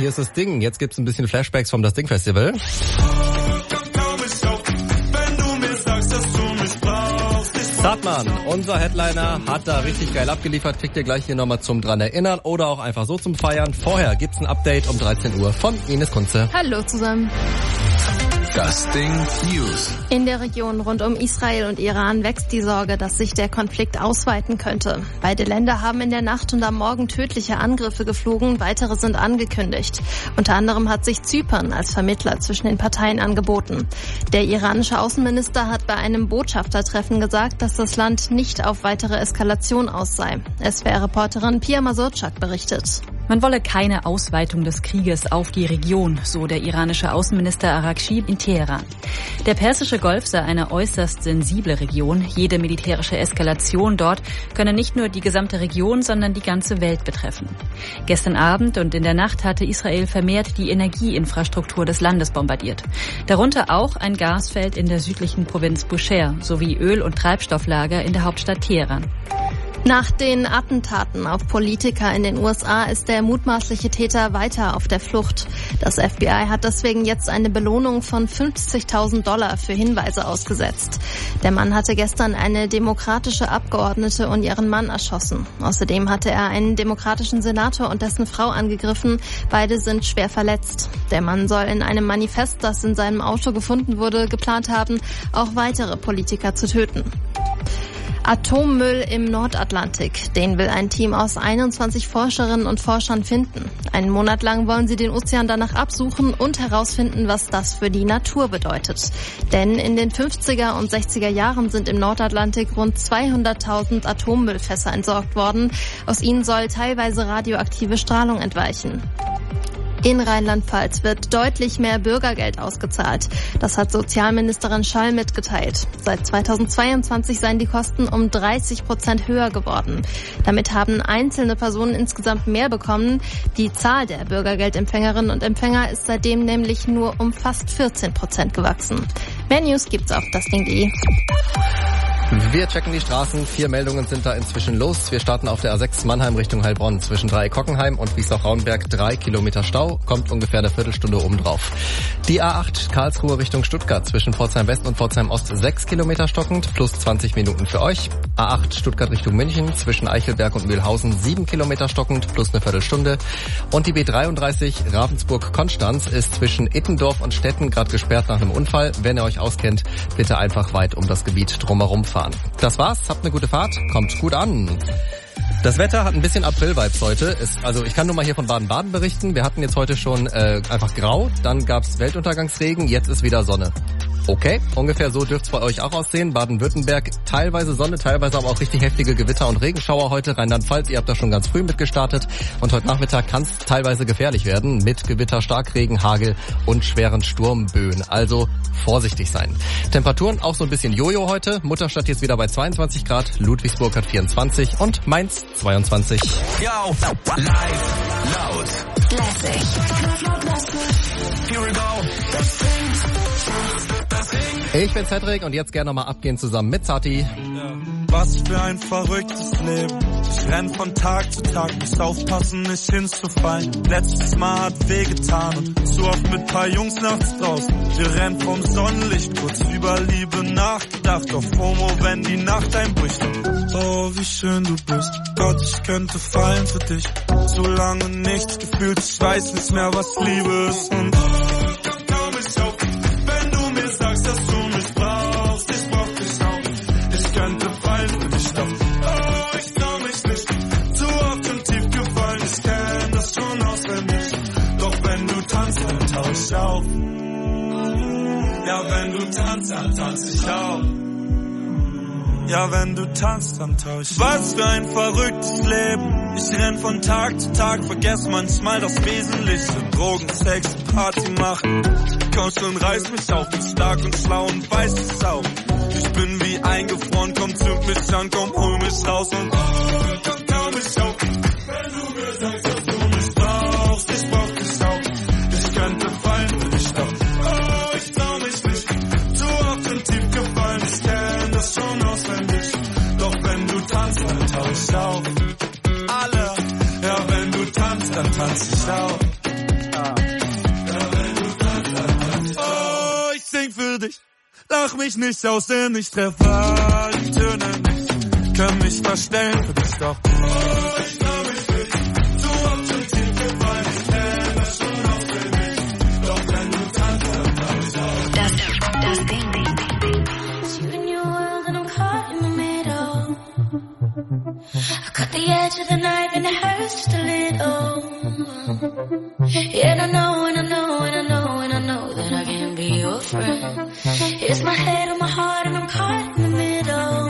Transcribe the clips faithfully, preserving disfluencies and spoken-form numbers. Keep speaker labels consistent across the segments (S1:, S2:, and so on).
S1: hier ist das Ding. Jetzt gibt's ein bisschen Flashbacks vom Das Ding Festival. Zartmann, unser Headliner, hat da richtig geil abgeliefert. Kriegt ihr gleich hier nochmal zum dran erinnern oder auch einfach so zum Feiern. Vorher gibt's ein Update um dreizehn Uhr von Ines Kunze.
S2: Hallo zusammen.
S3: Das Ding News.
S2: In der Region rund um Israel und Iran wächst die Sorge, dass sich der Konflikt ausweiten könnte. Beide Länder haben in der Nacht und am Morgen tödliche Angriffe geflogen, weitere sind angekündigt. Unter anderem hat sich Zypern als Vermittler zwischen den Parteien angeboten. Der iranische Außenminister hat bei einem Botschaftertreffen gesagt, dass das Land nicht auf weitere Eskalation aus sei. S W R-Reporterin Pia Masurczak berichtet.
S4: Man wolle keine Ausweitung des Krieges auf die Region, so der iranische Außenminister Araghchi in Teheran. Der Persische Golf sei eine äußerst sensible Region. Jede militärische Eskalation dort könne nicht nur die gesamte Region, sondern die ganze Welt betreffen. Gestern Abend und in der Nacht hatte Israel vermehrt die Energieinfrastruktur des Landes bombardiert. Darunter auch ein Gasfeld in der südlichen Provinz Bushehr sowie Öl- und Treibstofflager in der Hauptstadt Teheran.
S2: Nach den Attentaten auf Politiker in den U S A ist der mutmaßliche Täter weiter auf der Flucht. Das F B I hat deswegen jetzt eine Belohnung von fünfzigtausend Dollar für Hinweise ausgesetzt. Der Mann hatte gestern eine demokratische Abgeordnete und ihren Mann erschossen. Außerdem hatte er einen demokratischen Senator und dessen Frau angegriffen. Beide sind schwer verletzt. Der Mann soll in einem Manifest, das in seinem Auto gefunden wurde, geplant haben, auch weitere Politiker zu töten. Atommüll im Nordatlantik. Den will ein Team aus einundzwanzig Forscherinnen und Forschern finden. Einen Monat lang wollen sie den Ozean danach absuchen und herausfinden, was das für die Natur bedeutet. Denn in den fünfziger und sechziger Jahren sind im Nordatlantik rund zweihunderttausend Atommüllfässer entsorgt worden. Aus ihnen soll teilweise radioaktive Strahlung entweichen. In Rheinland-Pfalz wird deutlich mehr Bürgergeld ausgezahlt. Das hat Sozialministerin Schall mitgeteilt. Seit zweitausendzweiundzwanzig seien die Kosten um dreißig Prozent höher geworden. Damit haben einzelne Personen insgesamt mehr bekommen. Die Zahl der Bürgergeldempfängerinnen und Empfänger ist seitdem nämlich nur um fast vierzehn Prozent gewachsen. Mehr News gibt's auf dasding punkt de.
S1: Wir checken die Straßen. Vier Meldungen sind da inzwischen los. Wir starten auf der A sechs Mannheim Richtung Heilbronn. Zwischen Dreieck-Hockenheim und Wiesloch-Raunberg drei Kilometer Stau. Kommt ungefähr eine Viertelstunde obendrauf. Die A acht Karlsruhe Richtung Stuttgart. Zwischen Pforzheim West und Pforzheim Ost sechs Kilometer stockend. Plus zwanzig Minuten für euch. A acht Stuttgart Richtung München. Zwischen Eichelberg und Mühlhausen sieben Kilometer stockend. Plus eine Viertelstunde. Und die B dreiunddreißig Ravensburg-Konstanz ist zwischen Ittendorf und Stetten gerade gesperrt nach einem Unfall. Wenn ihr euch auskennt, bitte einfach weit um das Gebiet drumherum fahren. Das war's, habt eine gute Fahrt, kommt gut an. Das Wetter hat ein bisschen April-Vibes heute. Ist, also ich kann nur mal hier von Baden-Baden berichten. Wir hatten jetzt heute schon äh, einfach grau, dann gab's Weltuntergangsregen, jetzt ist wieder Sonne. Okay, ungefähr so dürft's bei euch auch aussehen. Baden-Württemberg, teilweise Sonne, teilweise aber auch richtig heftige Gewitter und Regenschauer heute. Rheinland-Pfalz, ihr habt da schon ganz früh mitgestartet. Und heute Nachmittag kann's teilweise gefährlich werden mit Gewitter, Starkregen, Hagel und schweren Sturmböen. Also vorsichtig sein. Temperaturen auch so ein bisschen Jojo heute. Mutterstadt jetzt wieder bei zweiundzwanzig Grad, Ludwigsburg hat vierundzwanzig und Mainz zweiundzwanzig.
S3: Yo, live, laut,
S5: lässig.
S3: Here we go.
S1: Ich bin Cedric und jetzt gerne nochmal abgehen zusammen mit Zati.
S6: Was für ein verrücktes Leben. Ich renn von Tag zu Tag, muss aufpassen, nicht hinzufallen. Letztes Mal hat wehgetan und zu oft mit paar Jungs nachts draußen. Wir rennen vom Sonnenlicht, kurz über Liebe nachgedacht. Auf FOMO, wenn die Nacht einbricht. Oh, wie schön du bist. Gott, ich könnte fallen für dich. So lange nichts gefühlt, ich weiß nicht mehr, was Liebe ist. Und komm ich auf, wenn du mir sagst, dass du mich brauchst. Ich brauch dich auch. Ich könnte fallen für dich, doch oh, ich trau mich nicht. Zu oft im Tief gefallen, ich kenn das schon auswendig. Doch wenn du tanzt, dann tauch ich auf. Ja, wenn du tanzt, dann tanz ich auch. Ja, wenn du tanzt, dann tauch ich. Was für ein verrücktes Leben. Ich renn von Tag zu Tag, vergess manchmal das Wesentliche. Drogen, Sex, Party machen. Komm schon, reiß mich auf, bin stark und schlau und weiß es auch. Ich bin wie eingefroren, komm, zünd mich an, komm, hol mich raus und oh, komm, komm mich auf. Wenn du mir sagst, dass du mich brauchst, ich brauch dich auch. Ich könnte fallen für dich, doch oh, ich trau mich nicht. Zu oft im Tief gefallen, ich kenn das schon auswendig. Doch wenn du tanzt, dann tauch ich auf. Alle, ja, wenn du tanzt, dann tanz ich auch. mach mich nicht aus, denn ich treff die Töne nicht. Kann mich verstellen für dich, doch oh, ich trau mich nicht. Zu oft schon tief gefallen, ich kenn das schon auswendig. Doch wenn du tanzt, dann hab ich auch.
S5: Das, das Ding, Ding, Ding, Ding.
S7: It's you and your world and I'm caught in the middle. I cut the edge of the knife and it hurts just a little. Yeah, and I know, and I know, and I know, and I know that I can't be your friend. It's my head on my heart and I'm caught in the middle.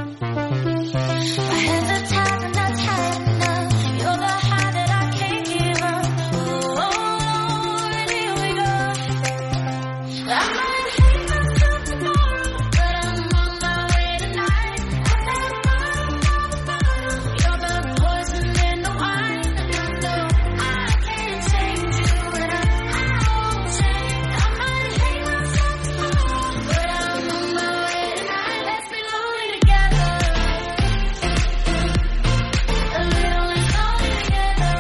S7: My hands are tied and not tight enough. You're the high that I can't give up. Oh, oh, and here we go. I might hate myself tomorrow, but I'm on my way tonight. You're the poison in the wine, and I know I can't change you, and I, I won't change. I might hate myself tomorrow, but I'm on my way tonight. Let's be lonely together. A little less lonely together.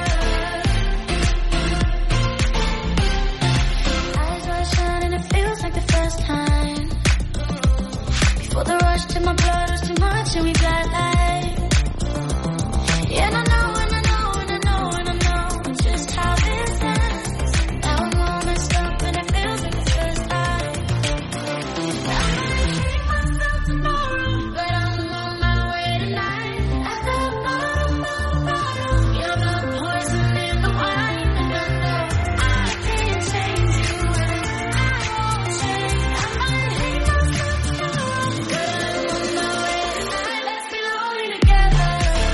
S7: Eyes are shining, it feels like the first time. Before the rush to my blood was too much and we got light. Yeah, and I know, and I know, and I know, and I know just how this ends. Now I'm all messed up and it feels like the first time. I might hate myself tomorrow, but I'm on my way tonight. At the bottom of the bottle, you're the poison in the wine, and I know I can't change you, and I won't change. I might hate myself tomorrow, but I'm on my way tonight. Let's be lonely together.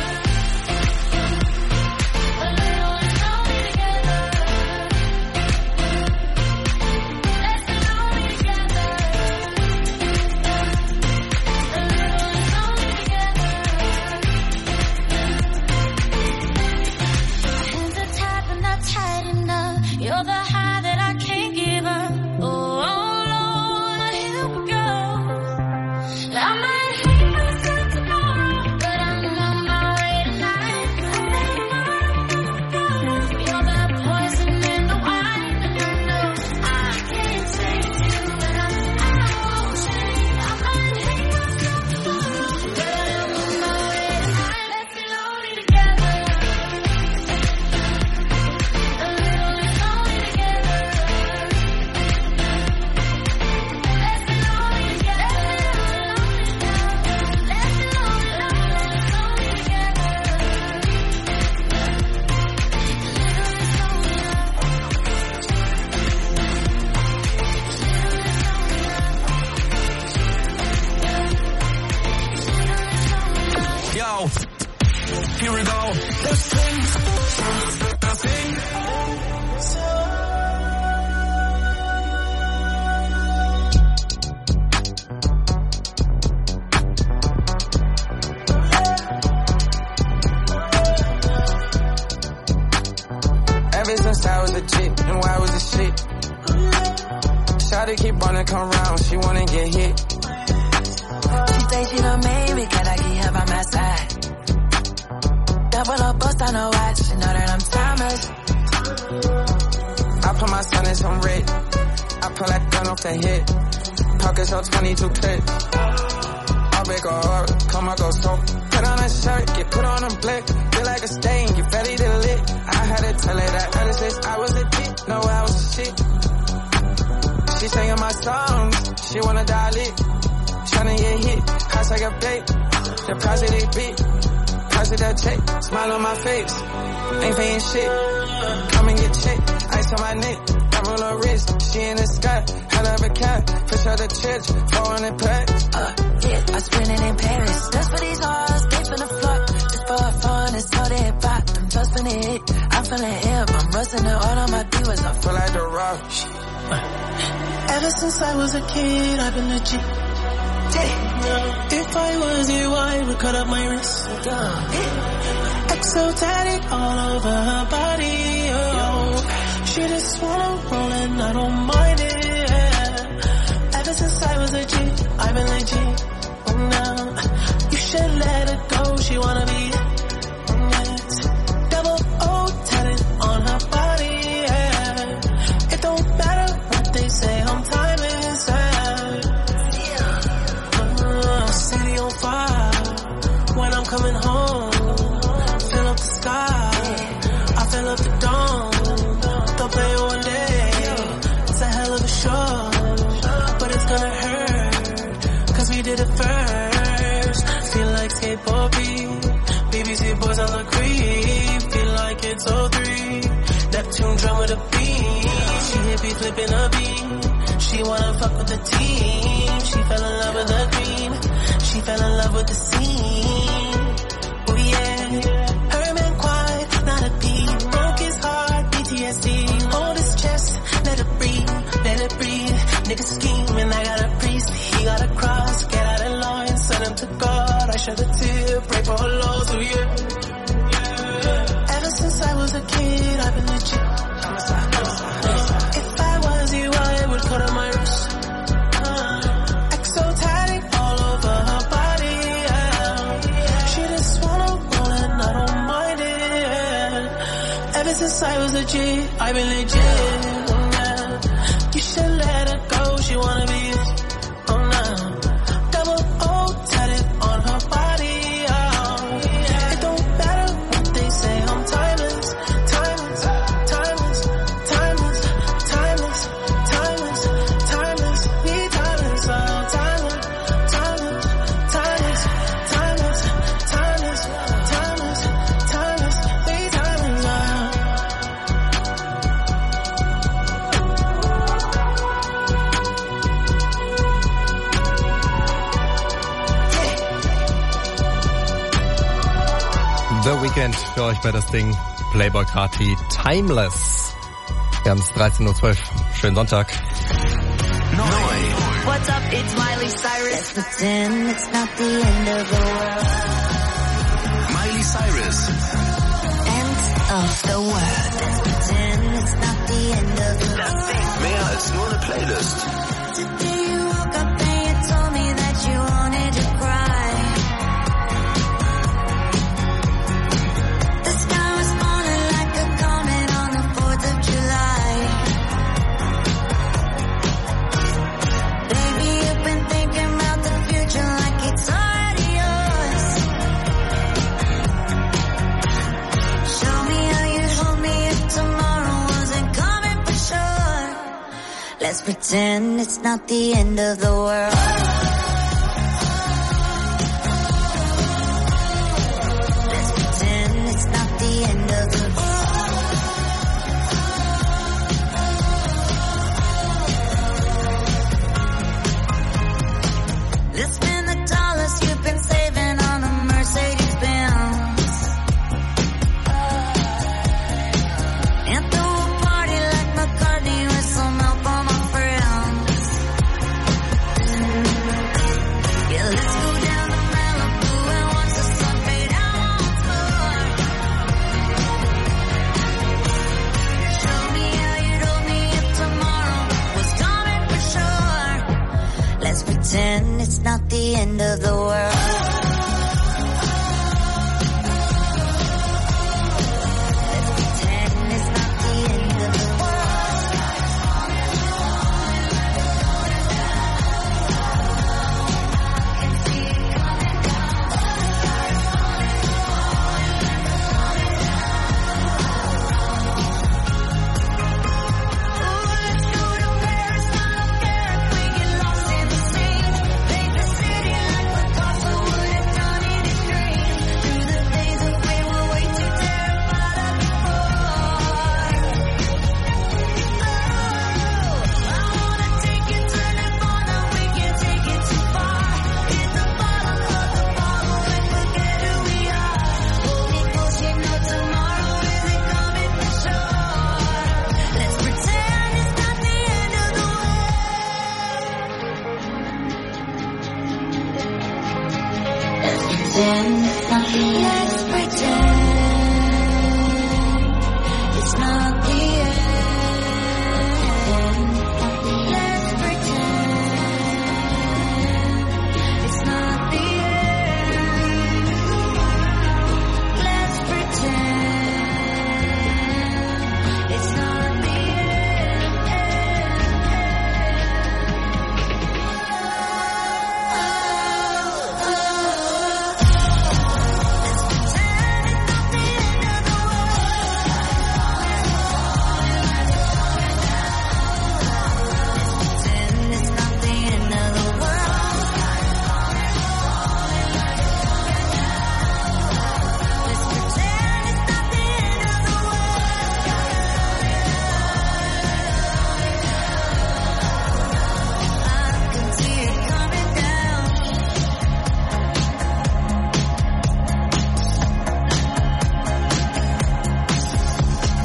S7: A little less lonely together. Let's be lonely together. A little less lonely together. Hands are tied but not tight enough. You're the high that I can't give up. Oh, oh Lord, here we go. I might hate myself tomorrow, but I'm on my way tonight. You're the poison in the wine, and I know I can't change you, and I, I won't change. I might hate myself tomorrow, but I'm on my way tonight. Let's be lonely together. A little less lonely together. Let's be lonely together. Let's be lonely, lonely, lonely together.
S3: Yo, here we go. Let's sing. Let's sing.
S8: Ever since I was a chick, knew I was a shit. Shawty keep wanna come round, she wanna get hit.
S5: She think she done made me, can I keep her by my side? Double up, bust on her watch, she know that I'm timeless.
S8: I put my son in some red. I pull that gun off the hip. Pockets hold twenty-two clips. I'll break her heart, come I go so. Put on a shirt, get put on a blick. Feel like a stain, get ready to lit. I had to tell her that ever since I was a kid, no I was a shit. She singing my songs, she wanna die lit. Tryna get hit, hot like a bait. The price of they beat, price of that check. Smile on my face, ain't paying shit. Come and get checked, ice on my neck. Roll her wrist, she in the sky, hell of a cat, push her to church, four hundred packs.
S5: Uh, yeah, I spend it in Paris. Just for these hoes, pay for the floor. Just for fun, it's all that pop. I'm just in it, I'm feeling hip. I'm rusting it all on my viewers. I
S8: Feel like the rock.
S9: Ever since I was a kid, I've been legit. If I was you, I would cut up my wrist. X O tatted all over her body, oh. She just wanna roll and I don't mind it. Ever since I was a G, I've been legit. Now, you should let her go, she wanna be yes. Double O tatted on her body, yeah. It don't matter what they say, I'm timing, yeah. moon, fill up the sky, I fill up the dome. They'll play it one day, it's a hell of a show, but it's gonna hurt, cause we did it first. Feel like skateboard beat, B B C boys all agree. Feel like it's oh three, Neptune drum with a beat. She hippie flipping a beat, she wanna fuck with the team. She fell in love with the green, she fell in love with the scene. Oh yeah, her man quiet, not a beat. Broke his heart, P T S D. Hold his chest, let it breathe, let it breathe. Niggas scheming, I got a priest, he got a cross. Get out of line, send him to God. I shed a tear, pray for her loss, oh yeah. Ever since I was a kid, I've been legit. If I was you, I would cut on my wrist. Exotic all over her body, yeah. She just wanna roll and I don't mind it. Ever since I was a G, I've been legit, yeah. You should let her go, she wanna be it, oh no. Double O tatted on her body, oh. It don't matter what they say, I'm timeless, timeless, timeless, timeless, timeless, timeless, timeless, we timeless, oh. Timeless, timeless, timeless, timeless, timeless, timeless, timeless, we timeless, oh.
S1: The Weeknd für euch bei das Ding Playboy Carti Timeless. Wir haben es dreizehn Uhr zwölf. Schönen Sonntag.
S5: What's up, it's Miley Cyrus. Let's pretend it's not the end of the world.
S3: Miley Cyrus.
S5: End of the world. Let's pretend it's not the end of the world.
S3: Mehr als nur eine Playlist.
S5: Today you woke up and you told me that you wanted to cry. The sky was falling like a comet on the fourth of July. Baby, you've been thinking about the future like it's already yours. Show me how you'd hold me if tomorrow wasn't coming for sure. Let's pretend it's not the end of the world. Let's pretend it's not the end of the world. Let's spend the dollars you've been saving on a Mercedes Benz. And throw a party like McCartney with some help on my friends. Yeah, let's go down to Malibu and watch the sun fade out once more. Show me how you'd hold me if tomorrow was coming for sure. Let's pretend it's not the end of the world. Let's pretend it's not the end of the world. Can see it coming down. Ooh, let's go to Paris, I don't care if we get lost in the sea. Paint the city like Picasso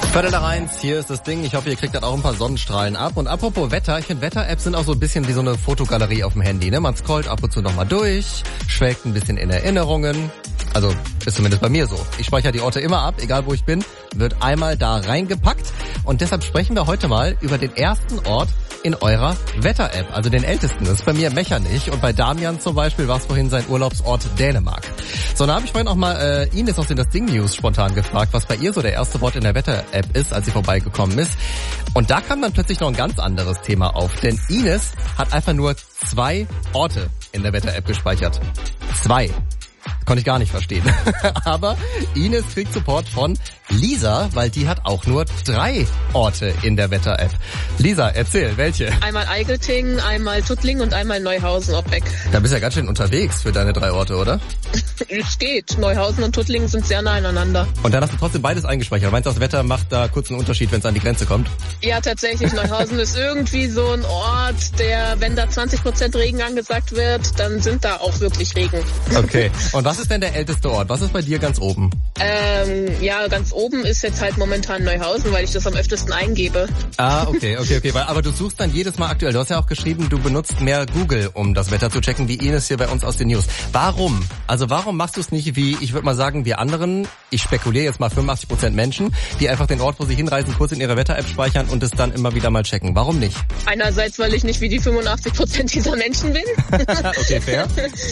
S1: Viertel nach eins, hier ist das Ding. Ich hoffe, ihr kriegt dann auch ein paar Sonnenstrahlen ab. Und apropos Wetter, ich finde Wetter-Apps sind auch so ein bisschen wie so eine Fotogalerie auf dem Handy. Ne? Man scrollt ab und zu nochmal durch, schwelgt ein bisschen in Erinnerungen. Also ist zumindest bei mir so. Ich speichere die Orte immer ab, egal wo ich bin, wird einmal da reingepackt. Und deshalb sprechen wir heute mal über den ersten Ort in eurer Wetter-App, also den ältesten. Das ist bei mir Mechernich und bei Damian zum Beispiel war es vorhin sein Urlaubsort Dänemark. So, dann habe ich vorhin auch mal äh, Ines aus den Das Ding News spontan gefragt, was bei ihr so der erste Ort in der Wetter-App ist, als sie vorbeigekommen ist. Und da kam dann plötzlich noch ein ganz anderes Thema auf, denn Ines hat einfach nur zwei Orte in der Wetter-App gespeichert. Zwei. Konnte ich gar nicht verstehen. Aber Ines kriegt Support von Lisa, weil die hat auch nur drei Orte in der Wetter-App. Lisa, erzähl, welche?
S10: Einmal Eigelting, einmal Tuttling und einmal Neuhausen-Opbeck.
S1: Da bist du ja ganz schön unterwegs für deine drei Orte, oder?
S10: Es geht. Neuhausen und Tuttling sind sehr nah aneinander.
S1: Und dann hast du trotzdem beides eingespeichert. Meinst du, das Wetter macht da kurz einen Unterschied, wenn es an die Grenze kommt?
S10: Ja, tatsächlich. Neuhausen ist irgendwie so ein Ort, der, wenn da zwanzig Prozent Regen angesagt wird, dann sind da auch wirklich Regen.
S1: Okay. Und was ist denn der älteste Ort? Was ist bei dir ganz oben?
S10: Ähm, ja, ganz oben ist jetzt halt momentan Neuhausen, weil ich das am öftesten eingebe.
S1: Ah, okay, okay, okay. Weil, aber du suchst dann jedes Mal aktuell. Du hast ja auch geschrieben, du benutzt mehr Google, um das Wetter zu checken, wie Ines hier bei uns aus den News. Warum? Also warum machst du es nicht wie, ich würde mal sagen, wir anderen, ich spekuliere jetzt mal fünfundachtzig Prozent Menschen, die einfach den Ort, wo sie hinreisen, kurz in ihrer Wetter-App speichern und es dann immer wieder mal checken. Warum nicht?
S10: Einerseits, weil ich nicht wie die fünfundachtzig Prozent dieser Menschen bin.
S1: Okay, fair.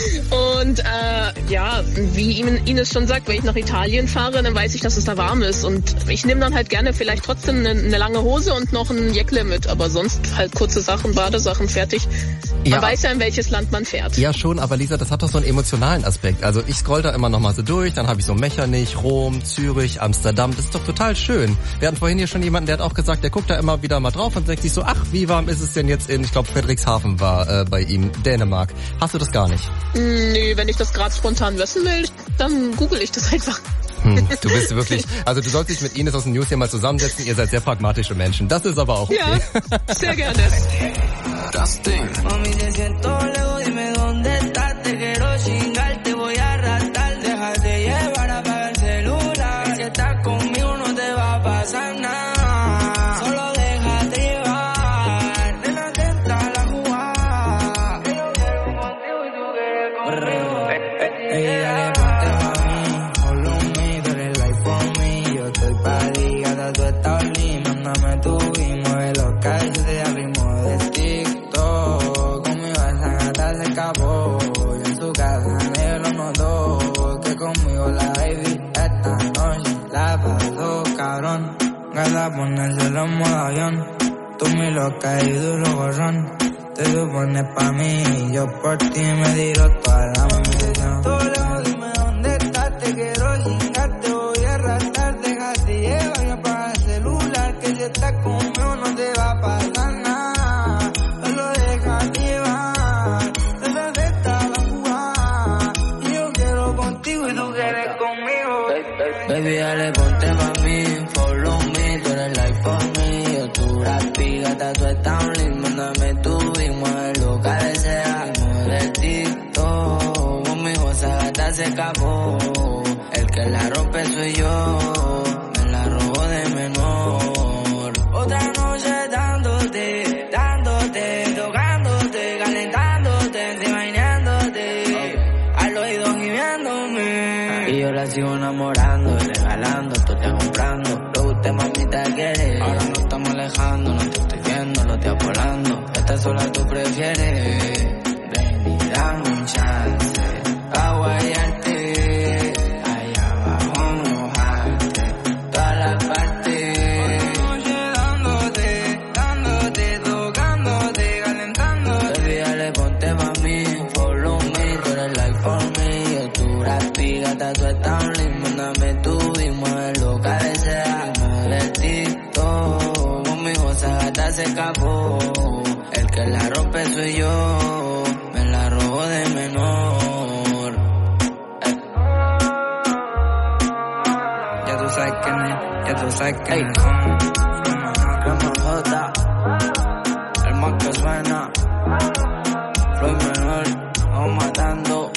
S10: Und äh, ja, wie Ines schon sagt, wenn ich nach Italien fahre, dann weiß ich, dass es da warm ist. Und ich nehme dann halt gerne vielleicht trotzdem eine, eine lange Hose und noch ein Jäckle mit. Aber sonst halt kurze Sachen, Badesachen, fertig. Man ja. weiß ja, in welches Land man fährt.
S1: Ja schon, aber Lisa, das hat doch so einen emotionalen Aspekt. Also ich scroll da immer noch mal so durch, dann habe ich so Mechernich, Rom, Zürich, Amsterdam. Das ist doch total schön. Wir hatten vorhin hier schon jemanden, der hat auch gesagt, der guckt da immer wieder mal drauf und denkt sich so, ach, wie warm ist es denn jetzt in, ich glaube, Frederikshafen war äh, bei ihm, Dänemark. Hast du das gar nicht?
S10: Nee, wenn ich das gerade spontan wissen will, dann google ich das einfach.
S1: Hm, du bist wirklich, also du sollst dich mit Ines aus den News hier mal zusammensetzen, ihr seid sehr pragmatische Menschen. Das ist aber auch okay.
S10: Ja, sehr gerne.
S3: Das Ding.
S5: Mami, te siento lejos, dime dónde estás. Te quiero chingar, te voy a arrastrar. Déjate llevar, apaga el celular. Si estás conmigo no te va a pasar nada. Solo déjate llevar. De la tenta la jugada. Yo quiero contigo y tú quieres conmigo. Ey, dale, ponte mami. Follow me, tú eres like for me. Yo estoy pa' ligada, tú estás lindo. Mándame tu y mueve los callos de ritmo de TikTok. Conmigo esa gata se escapó. Y en su casa negro notó que conmigo la baby esta noche la pasó cabrón. Gata ponérselo en modo avión. Tú mi loca y duro gorrón. Te supones pa' mí y yo por ti me tiro toda la misión. Todo lejos, dime dónde estás. Te quiero chingar, te voy a arrastrar. Déjate llevar y apaga el celular. Que si estás conmigo no te va a pasar nada. Solo déjate llevar. Esa de esta la jugada. Y yo quiero contigo y tú quieres conmigo. Baby, dale, ponte pa' mí. Follow me, tú eres like for me. Yo tu rapi, gata, tú estás lindo. Mándame tu y mueve lo que desea. Mueve el TikTok. Conmigo esa gata se escapó. El que la rompe soy yo. Me la robo de menor. Otra noche dándote, dándote, tocándote, calentándote, imaginándote. Al oído gimiéndome. Y yo la sigo enamorando, regalando, tú te comprando. Lo que usted mamita quiere. Ahora nos estamos alejando, no te estoy viendo, lo estoy apolando. Esta sola tú prefieres. Ven y dame un chance. Pa' guayarte. Allá abajo mojarte. Toda la parte. Otra noche dándote, dándote, tocándote, calentándote. Baby, dale, ponte pa' mí. Follow me, tú eres like for me. Yo tu rapi, gata, tú estás lindo. Mándame tú y mueve lo que desea. Mueve el TikTok. Conmigo esa gata se escapó. El que la rompe soy yo. Me la robo de menor. Eh. Ya tú sabes quién es, ya tú sabes quién es. Como J, el más que suena. Floyd menor, vamos matando.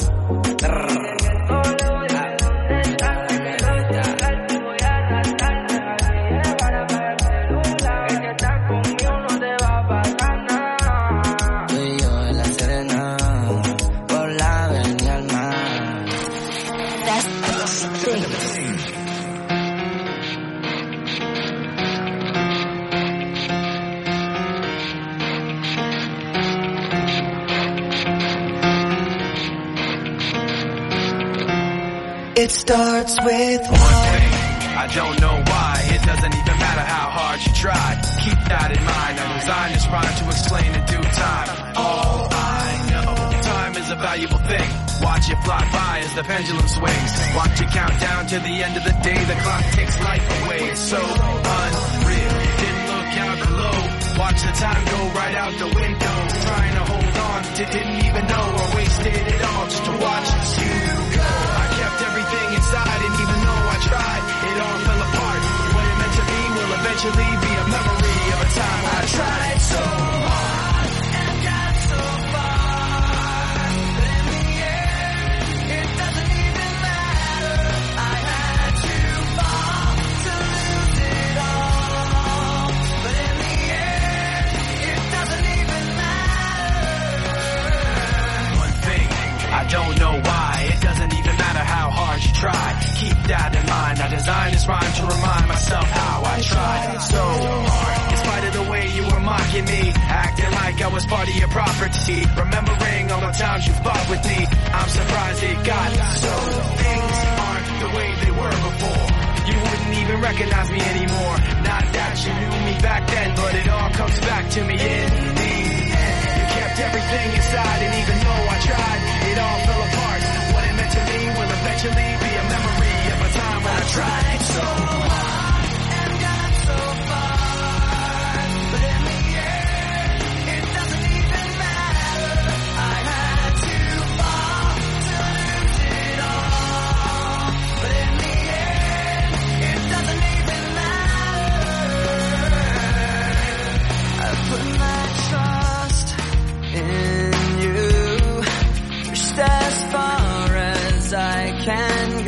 S5: It starts with
S11: one thing. I don't know why. It doesn't even matter how hard you try. Keep that in mind. I designed this rhyme to explain in due time. All I know, time is a valuable thing. Watch it fly by as the pendulum swings. Watch it count down to the end of the day. The clock takes life away. It's so unreal. Didn't look out below. Watch the time go right out the window. Trying to hold on to didn't even know I wasted it all just to watch you go. I kept everything inside and even though I tried, it all fell apart. What it meant to be will eventually be a memory of a time when I tried so hard and got so far. But in the end, it doesn't even matter. I had to fall to lose it all. But in the end, it doesn't even matter. One thing, I don't know why. It doesn't even matter how hard you try. Keep that in mind. I designed this rhyme to remind myself how I tried so hard. In spite of the way you were mocking me, acting like I was part of your property. Remembering all the times you fought with me, I'm surprised it got so. Things aren't the way they were before. You wouldn't even recognize me anymore. Not that you knew me back then, but it all comes back to me in the end. You kept everything inside, and even though I tried, it all fell apart. What it meant to me will eventually be a memory of a time when I tried so hard and got so far. But in the end, it doesn't even matter. I had to fall to lose it all. But in the end, it doesn't even matter. I put my trust in you. Pushed as far as I can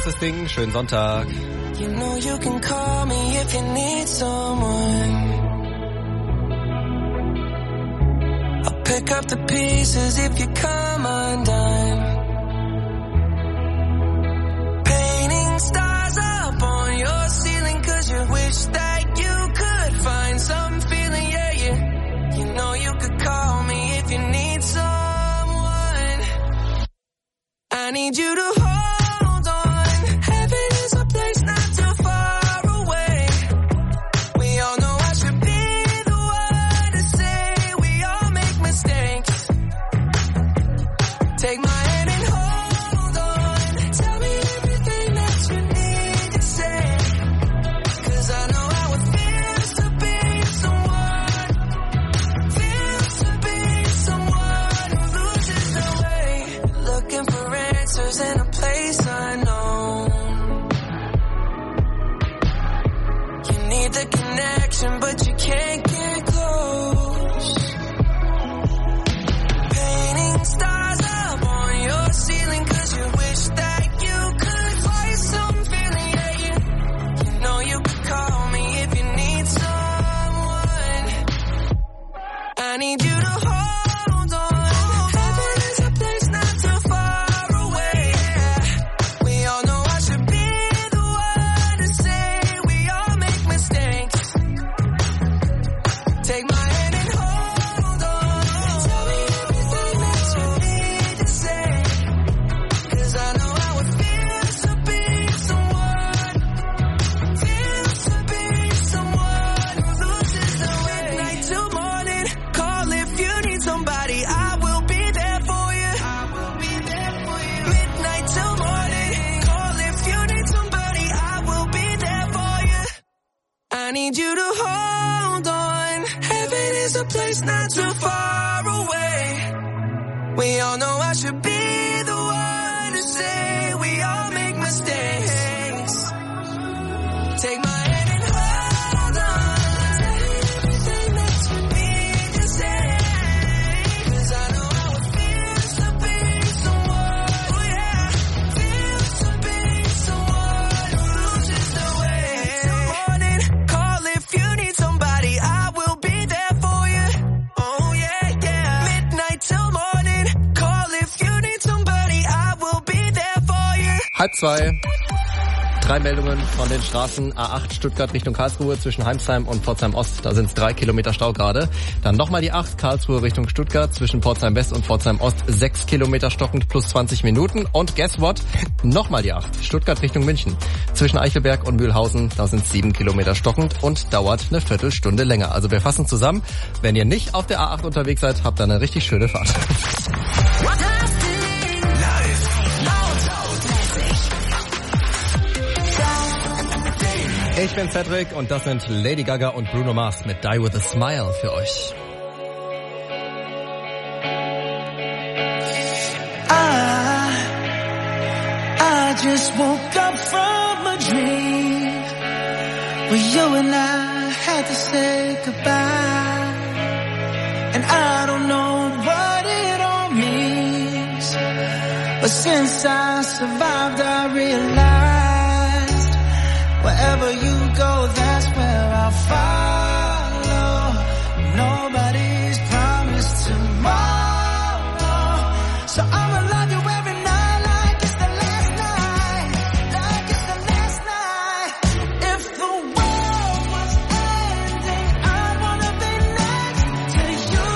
S1: großes Ding. Schönen Sonntag.
S5: You know you can call me if you need someone. I'll pick up the pieces if you come undone. Painting stars up on your ceiling 'cause you wish that you could find some feeling, yeah, yeah. You know you could call me if you need someone. I need you to hold on. Heaven is a place not too far away. We all know I should be the one to say we all make mistakes. Take my hand and hold on. Tell me everything that you need to say. 'Cause I know how it feels to be someone. Feels to be someone who loses their way. Looking for answers in a place unknown. You need the connection, but you can't get close. Painting stars up on your ceiling 'cause you wish that you could find some feeling, yeah, yeah. You know you could call me if you need someone. I need you to hold on. Heaven is a place not too far away. We all know I should be the one to say we all make mistakes. Take my hand and hold on. Tell me everything that you need to say. 'Cause I know how it feels to be someone. Feels to be someone who loses their way. Midnight till morning, call if you need somebody. I will be there for you. I will be there for you. Midnight till morning, call if you need somebody. I will be there for you. I need you to hold on. Heaven is a place not too far away. We all know I should be the one to say we all make mistakes. Take my hand and hold on. Tell me everything that you need to say. 'Cause I know how it feels to be someone. Oh yeah, feels to be someone who loses their way. Till morning, call if you need somebody. I will be there for you. Oh yeah, yeah. Midnight till morning, call if you need somebody. I will be there for you.
S1: Halb zwei. Drei Meldungen von den Straßen. A acht Stuttgart Richtung Karlsruhe zwischen Heimsheim und Pforzheim Ost. Da sind es drei Kilometer Stau gerade. Dann nochmal die acht Karlsruhe Richtung Stuttgart zwischen Pforzheim West und Pforzheim Ost. Sechs Kilometer stockend plus zwanzig Minuten. Und guess what? Nochmal die acht Stuttgart Richtung München. Zwischen Eichelberg und Mühlhausen. Da sind es sieben Kilometer stockend und dauert eine Viertelstunde länger. Also wir fassen zusammen. Wenn ihr nicht auf der A acht unterwegs seid, habt ihr eine richtig schöne Fahrt. Ich bin Cedric und das sind Lady Gaga und Bruno Mars mit Die With A Smile für euch.
S9: I, I just woke up from a dream where you and I had to say goodbye. And I don't know what it all means, but since I survived I realized wherever you go, that's where I'll follow. Nobody's promised tomorrow, so I'ma love you every night like it's the last night, like it's the last night. If the world was ending, I'd wanna be next to you.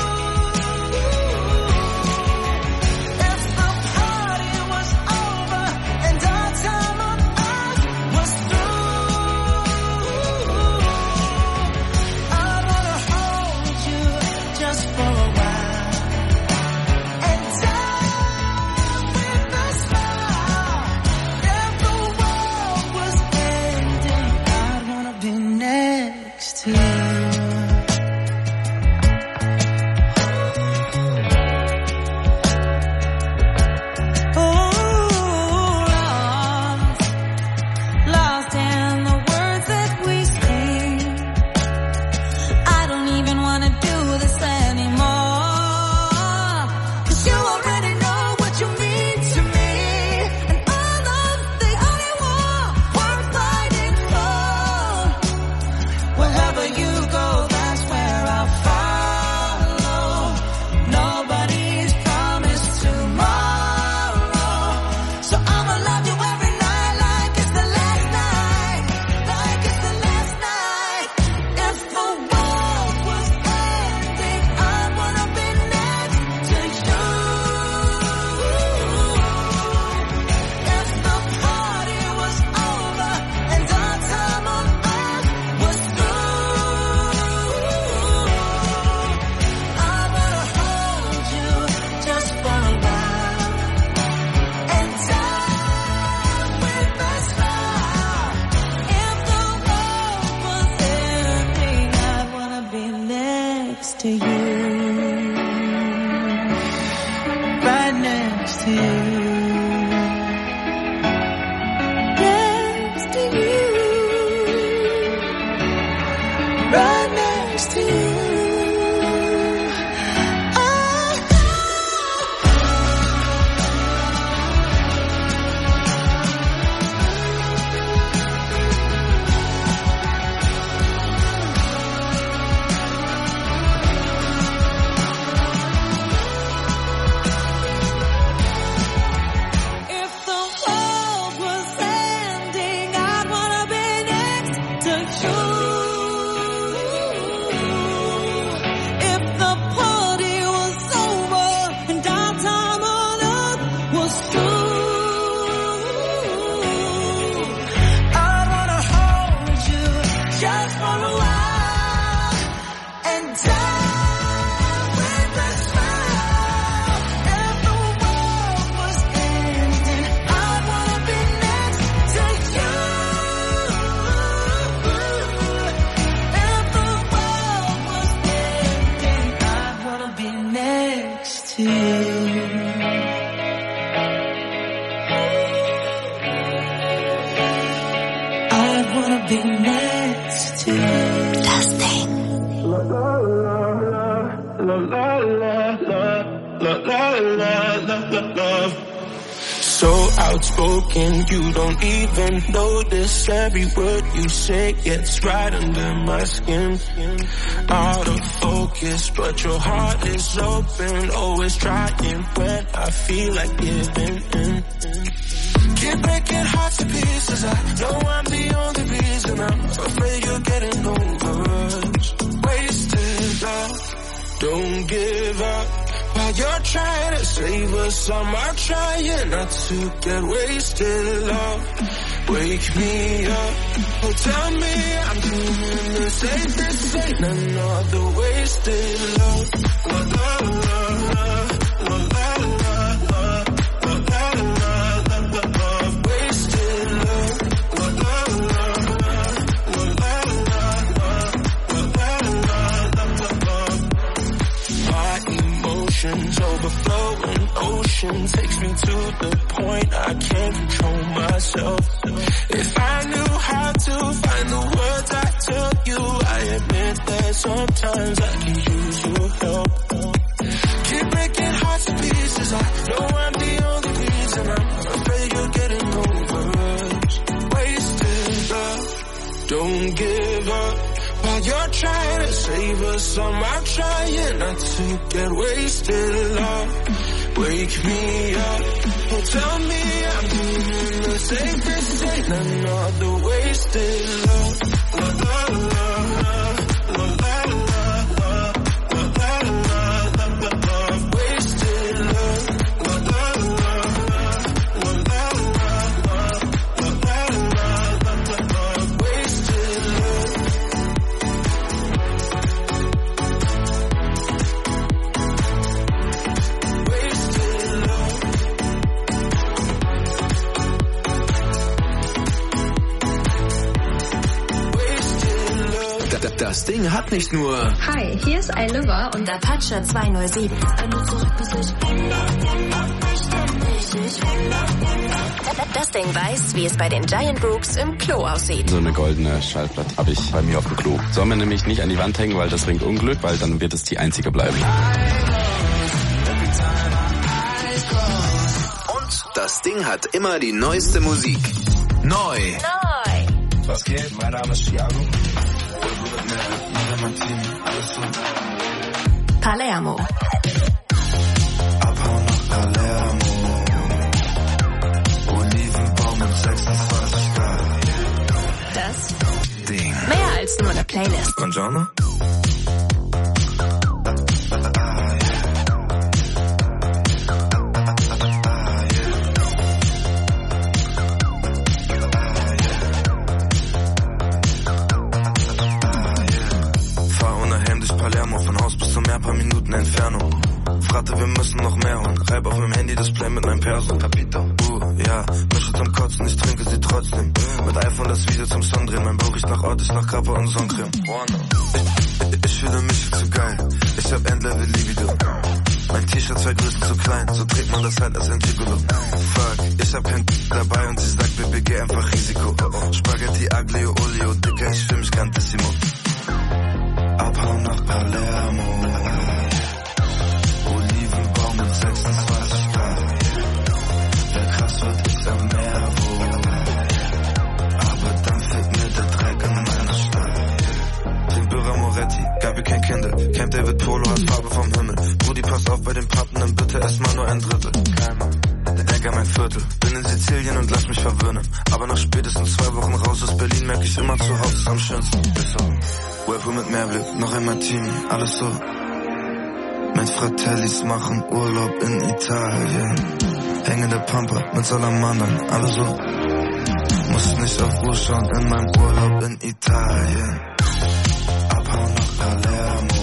S9: If the party was over and our time on earth was through, to you, right next to you. Right next to you.
S12: Outspoken, you don't even notice every word you say gets right under my skin. Out of focus, but your heart is open, always trying when I feel like giving in. Keep breaking hearts to pieces, I know I'm the only reason. I'm afraid you're getting over us. Wasted love, don't give up. While you're trying to save us, I'm trying not to get wasted, love. Wake me up, oh tell me I'm doing the same. This ain't another wasted love. La la la la, la la la la, la la la la la, wasted love. La la la la, la la la la, la la la. My emotions overflowing, ocean takes me to the point I can't control myself. If I knew how to find the words I tell you, I admit that sometimes I can use your help. Keep breaking hearts to pieces, I know I'm the only reason. I'm afraid you're getting over us. Wasted love, don't give up. While you're trying to save us, I'm trying not to get wasted, love. Wake me up, oh tell me I'm doing the same. This ain't another wasted love. La la la la, la la la la, la la la la, wasted love. La la la la, la la la la, la la la, wasted love.
S13: Das Ding hat nicht nur...
S14: Hi, hier ist iLiver und Apache zwei null sieben. Das Ding weiß, wie es bei den Giant Brooks im Klo aussieht.
S15: So eine goldene Schallplatte habe ich bei mir auf dem Klo. Soll man nämlich nicht an die Wand hängen, weil das bringt Unglück, weil dann wird es die einzige bleiben.
S13: Und das Ding hat immer die neueste Musik. Neu.
S14: Neu.
S16: Was geht? Mein Name ist Thiago.
S14: Palermo.
S16: Abhauen nach Palermo. Olivenbaum mit sechsundzwanzig Grad.
S14: Das
S13: Ding.
S14: Mehr als nur eine Playlist.
S16: Buongiorno.
S17: Von Haus bis zum Meer, paar Minuten Entfernung. Fragte, wir müssen noch mehr holen. Reib auf meinem Handy-Display mit meinem Perso. Capito. Uh, ja, Mische zum Kotzen, ich trinke sie trotzdem. Mit iPhone das Video zum Sonnendrehen. Mein Bauch riecht nach Ort, ich nach Kappa und Sonnencreme. Ich, ich, ich fühle mich viel zu geil. Ich Top-Level Libido. Mein T-Shirt zwei Größen zu klein, so trägt man das halt als ein Gigolo. Fuck, ich hab kein dabei und sie sagt, Baby, geh einfach Risiko. Oh oh, Spaghetti, Aglio, Olio, Dicker, ich film mich grandissimo. Abhauen nach Palermo. Olivenbaum mit sechsundzwanzig Grad. Wer krass wird, ist am Meer, wo. Aber dann fällt mir der Dreck in meiner Stadt. Tempura Moretti, Gabi kein Kinder. Camp David Polo hat Farbe vom Himmel. Brudi, pass auf bei den Pappen, dann bitte erstmal nur ein Drittel. Denk an mein Viertel. Bin in Sizilien und lass mich verwöhnen. Aber nach spätestens zwei Wochen raus aus Berlin merk ich immer, zu Hause ist am schönsten. Ist so. Whirlpool mit Meerblick, noch ein Martini, alles so. Mit Fratellis machen Urlaub in Italien. Hängende Pampa mit Salamandern, alles so. Muss nicht auf Uhr schauen in meinem Urlaub in Italien. Abhauen nach Palermo.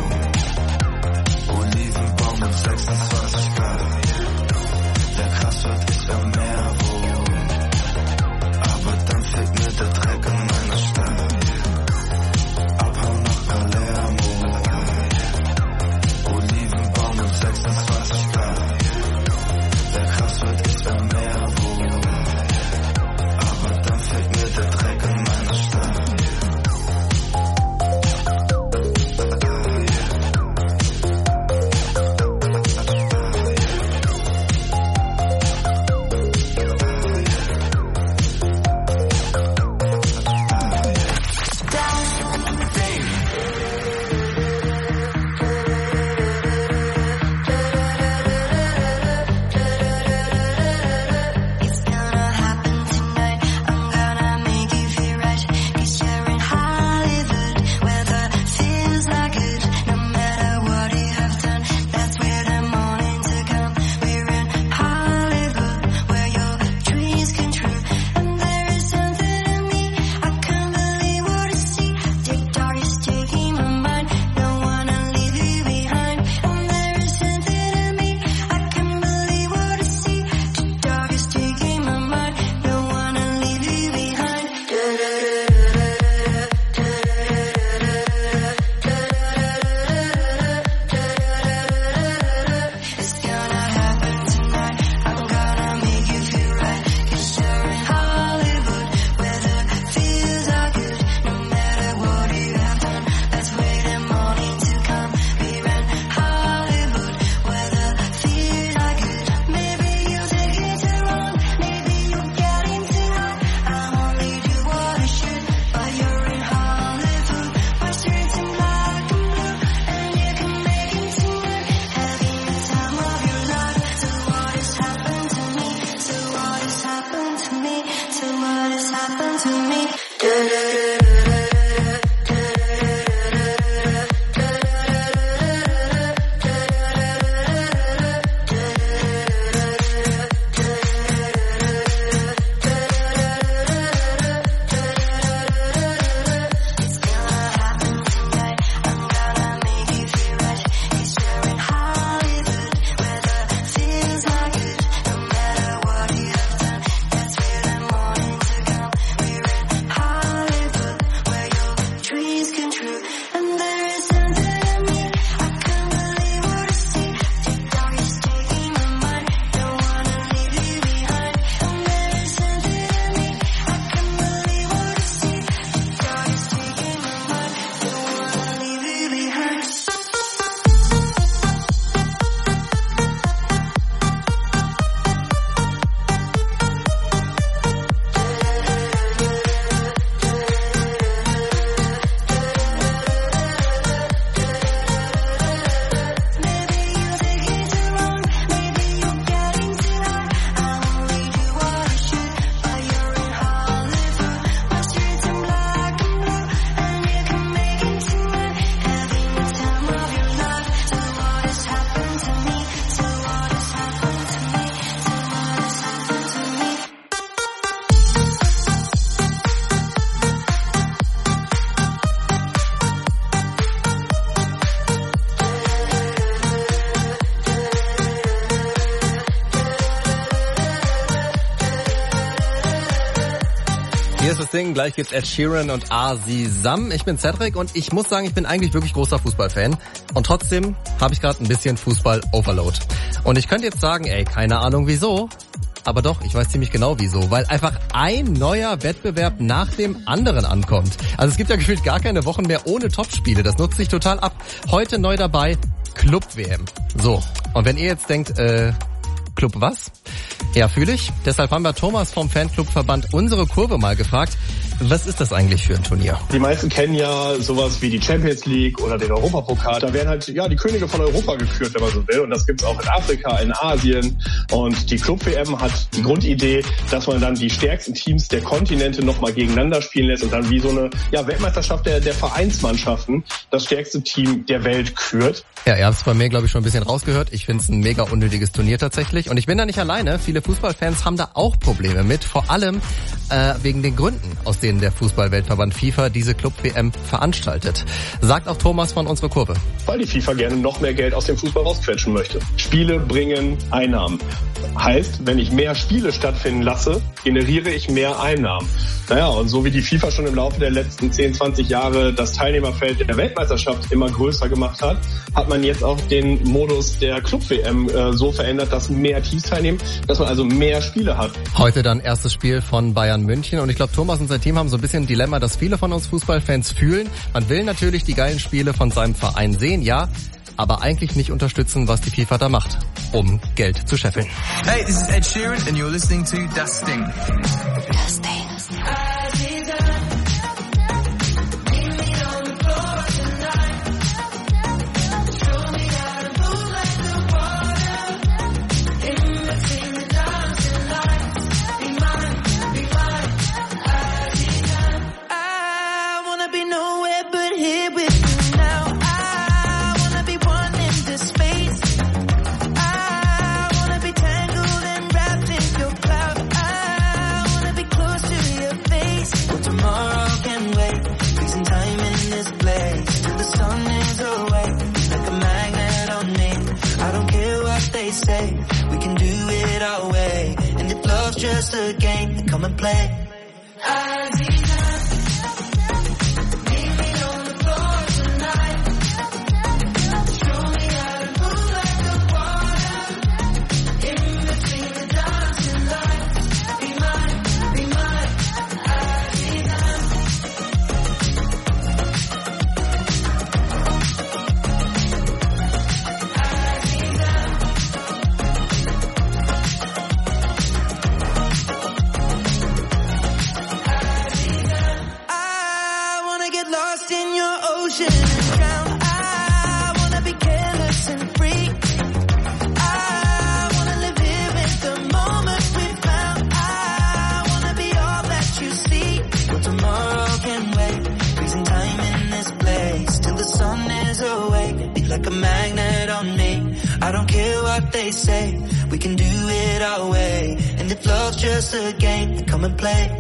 S17: Olivenbaum mit sechsundzwanzig Grad. Wer krass wird, ist am Meer, wo. Aber dann fällt mir der Dreck in meiner Stadt. Abhauen nach Palermo. Olivenbaum mit sechsundzwanzig Grad. Wer krass wird, ist am Meer, wo. Aber dann fällt mir der Dreck in meiner Stadt.
S1: das Ding. Gleich gibt's Ed Sheeran und Azizam. Ich bin Cedric und ich muss sagen, ich bin eigentlich wirklich großer Fußballfan. Und trotzdem habe ich gerade ein bisschen Fußball-Overload. Und ich könnte jetzt sagen, ey, keine Ahnung wieso. Aber doch, ich weiß ziemlich genau wieso. Weil einfach ein neuer Wettbewerb nach dem anderen ankommt. Also es gibt ja gefühlt gar keine Wochen mehr ohne Topspiele. Das nutzt sich total ab. Heute neu dabei, Club-W M. So, und wenn ihr jetzt denkt, äh, Club was? Ja, fühle ich. Deshalb haben wir Thomas vom Fanclubverband Unsere Kurve mal gefragt, was ist das eigentlich für ein Turnier?
S18: Die meisten kennen ja sowas wie die Champions League oder den Europapokal. Da werden halt ja die Könige von Europa gekürt, wenn man so will. Und das gibt's auch in Afrika, in Asien. Und die Club-W M hat die Grundidee, dass man dann die stärksten Teams der Kontinente nochmal gegeneinander spielen lässt und dann wie so eine ja, Weltmeisterschaft der, der Vereinsmannschaften das stärkste Team der Welt kürt.
S1: Ja, ihr habt es bei mir, glaube ich, schon ein bisschen rausgehört. Ich finde es ein mega unnötiges Turnier tatsächlich. Und ich bin da nicht alleine. Viele Fußballfans haben da auch Probleme mit. Vor allem äh, wegen den Gründen, aus denen der Fußballweltverband FIFA diese Club-W M veranstaltet. Sagt auch Thomas von Unsere Kurve.
S18: Weil die FIFA gerne noch mehr Geld aus dem Fußball rausquetschen möchte. Spiele bringen Einnahmen. Heißt, wenn ich mehr Spiele stattfinden lasse, generiere ich mehr Einnahmen. Naja, und so wie die FIFA schon im Laufe der letzten zehn, zwanzig Jahre das Teilnehmerfeld der Weltmeisterschaft immer größer gemacht hat, hat man jetzt auch den Modus der Club-W M äh, so verändert, dass mehr Teams teilnehmen, dass man also mehr Spiele hat.
S1: Heute dann erstes Spiel von Bayern München und ich glaube, Thomas und sein Team haben so ein bisschen ein Dilemma, das viele von uns Fußballfans fühlen. Man will natürlich die geilen Spiele von seinem Verein sehen, ja, aber eigentlich nicht unterstützen, was die FIFA da macht, um Geld zu scheffeln.
S11: Hey, this is Ed Sheeran and you're listening to Das Ding.
S7: Das Ding.
S5: We can do it our way, and if love's just a game, then come and play. Like a magnet on me. I don't care what they say. We can do it our way. And if love's just a game, then come and play.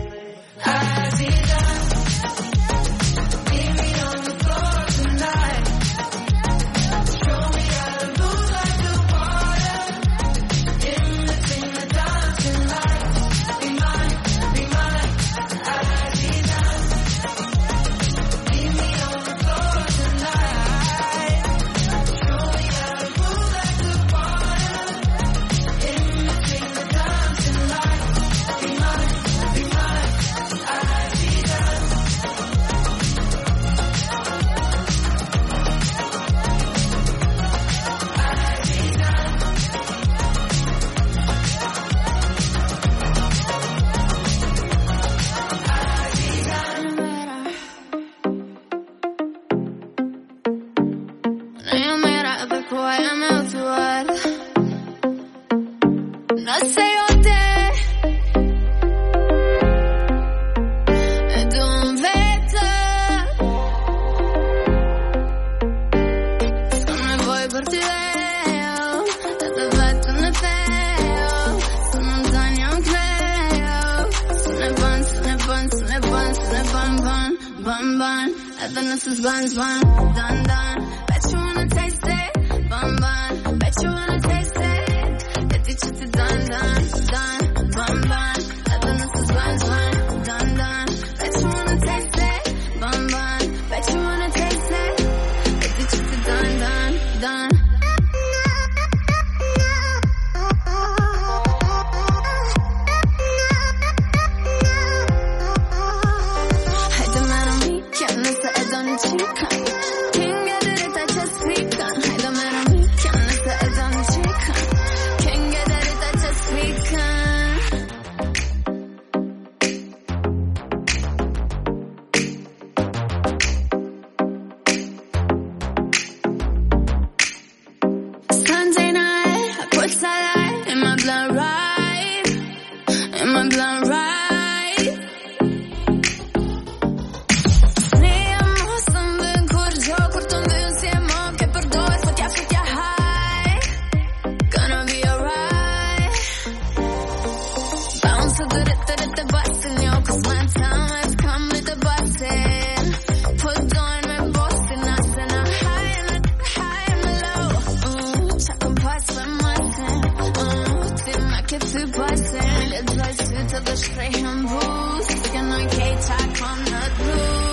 S7: sprechen Bruce. Sticking on K-Tag on the roof.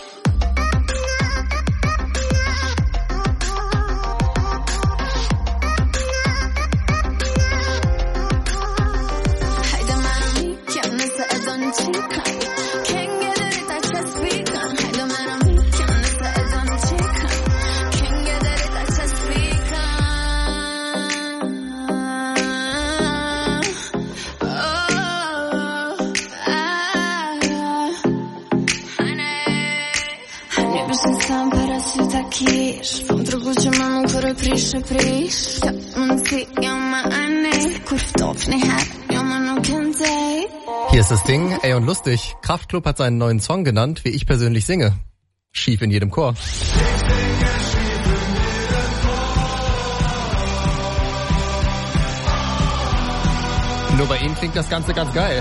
S7: Vom drăguțe mamă care prișe priș Că mânzi eu mă ane Kurfdorf ne hat eu mă nu kenzei.
S1: Hier ist das Ding, ey und lustig. Kraftklub hat seinen neuen Song genannt, wie ich persönlich singe. Schief in jedem Chor. Nur bei ihm klingt das Ganze ganz geil.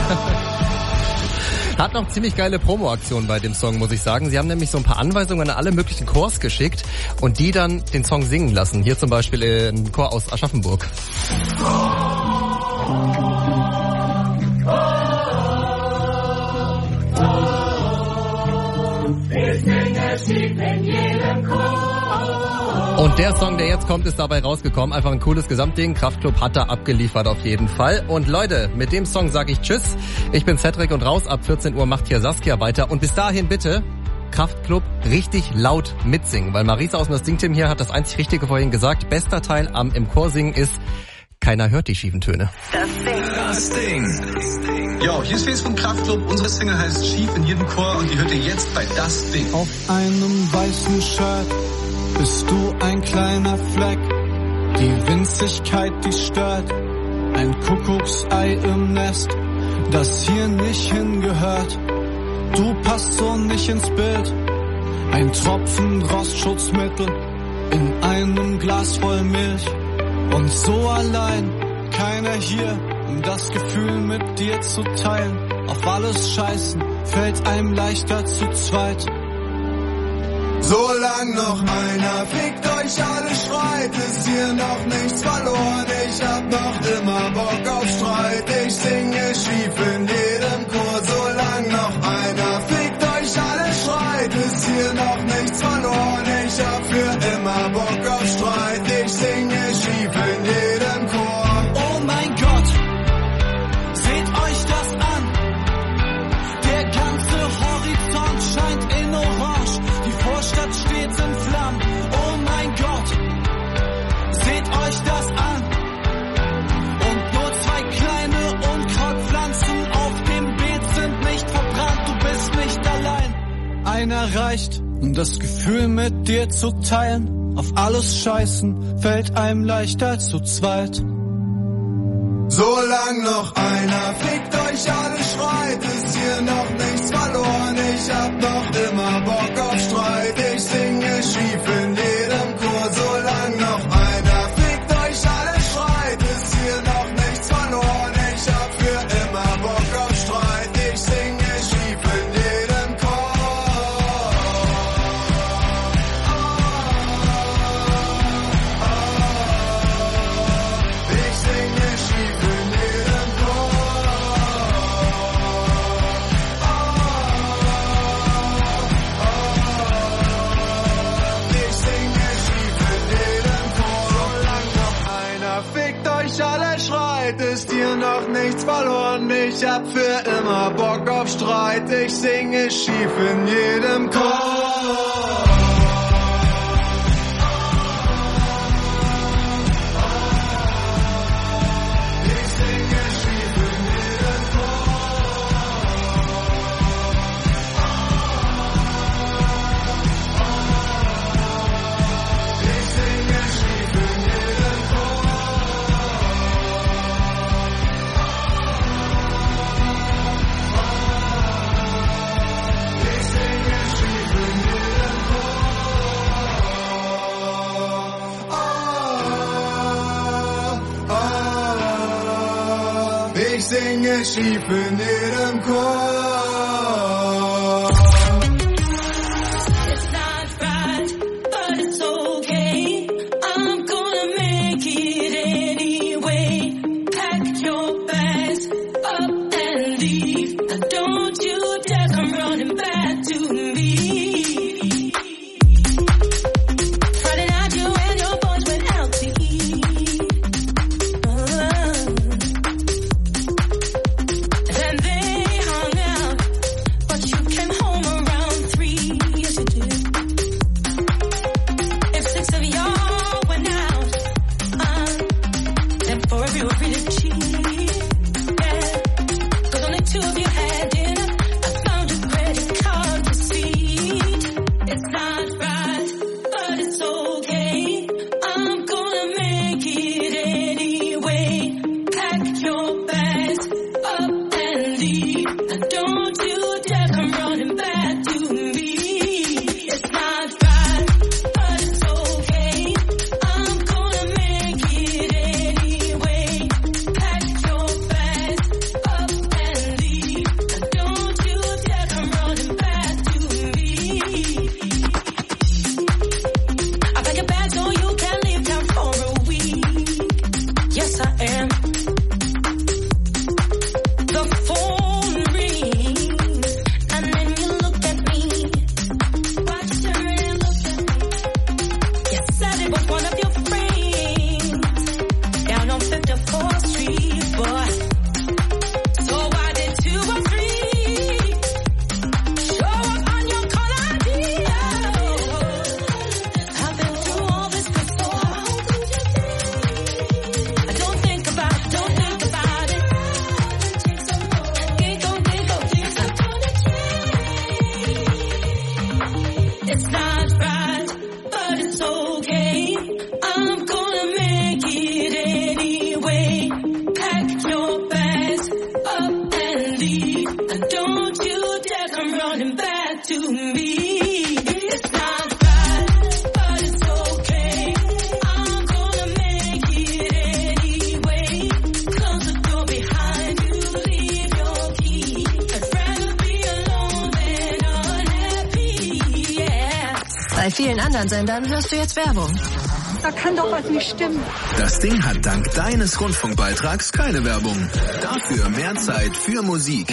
S1: Hat noch ziemlich geile Promo-Aktionen bei dem Song, muss ich sagen. Sie haben nämlich so ein paar Anweisungen an alle möglichen Chors geschickt und die dann den Song singen lassen. Hier zum Beispiel ein Chor aus Aschaffenburg. Und der Song, der jetzt kommt, ist dabei rausgekommen. Einfach ein cooles Gesamtding. Kraftklub hat da abgeliefert auf jeden Fall. Und Leute, mit dem Song sage ich Tschüss. Ich bin Cedric und raus. Ab vierzehn Uhr macht hier Saskia weiter. Und bis dahin bitte Kraftklub richtig laut mitsingen. Weil Marisa aus dem Das Ding-Team hier hat das einzig Richtige vorhin gesagt. Bester Teil am im Chor singen ist, keiner hört die schiefen Töne.
S19: Das Ding. Das Ding. Jo, hier ist Felix von Kraftklub. Unsere Single heißt Schief in jedem Chor und die hört ihr jetzt bei Das Ding.
S20: Auf einem weißen Shirt bist du ein kleiner Fleck. Die Winzigkeit, die stört. Ein Kuckucksei im Nest, das hier nicht hingehört. Du passt so nicht ins Bild. Ein Tropfen Rostschutzmittel in einem Glas voll Milch. Und so allein, keiner hier, um das Gefühl mit dir zu teilen. Auf alles scheißen, fällt einem leichter zu zweit.
S21: Solang noch einer fickt euch alle, schreit, ist hier noch nichts verloren. Ich hab noch immer Bock auf Streit, ich singe schief in jedem Chor. Solang noch einer fickt euch alle, schreit, ist hier noch nichts verloren. Ich hab für immer Bock auf Streit, ich singe schief in jedem Chor.
S20: Oh mein Gott, seht euch das an. Der ganze Horizont scheint in Orange. Die Vorstadt steht in Flammen. Oh mein Gott, seht euch das an. Und nur zwei kleine Unkrautpflanzen auf dem Beet sind nicht verbrannt. Du bist nicht allein. Einer reicht, um das Gefühl mit dir zu teilen. Auf alles scheißen fällt einem leichter zu zweit.
S21: Solang noch einer fickt euch alle, schreit, ist hier noch nichts verloren. Ich hab noch immer Bock auf Streit, ich singe schief in jedem Chor. Solang noch einer fickt euch alle, schreit, ist hier noch nichts verloren. Ich hab für immer Bock auf Streit, ich singe schief in jedem Chor. Ich singe schief in jedem Chor. Ich singe schief in jedem Chor. Solang noch einer fickt euch alle, schreit, ist hier noch nichts verloren. Ich hab für immer Bock auf Streit, ich singe schief in jedem Chor. Ich singe schief in jedem Chor.
S7: It's not right, but it's okay. I'm gonna make it anyway. Pack your bags up and
S5: You said it was one of your friends down on fifty-fourth Street, boy. So why did two or three show up on your call I D? I've been through all this before. I don't think about it, don't think about it. Think on, think on, think on. It's not right, but it's okay. I'm gonna make it anyway. Pack your bags up and leave. And don't you dare come running back to me. It's not right, but it's okay. I'm gonna make it anyway. Close the door behind you, leave your key. I'd rather be alone than unhappy, yeah.
S14: Bei vielen anderen Sendern hörst du jetzt Werbung.
S4: Da kann doch was nicht stimmen.
S13: Das Ding hat dank deines Rundfunkbeitrags keine Werbung. Dafür mehr Zeit für Musik.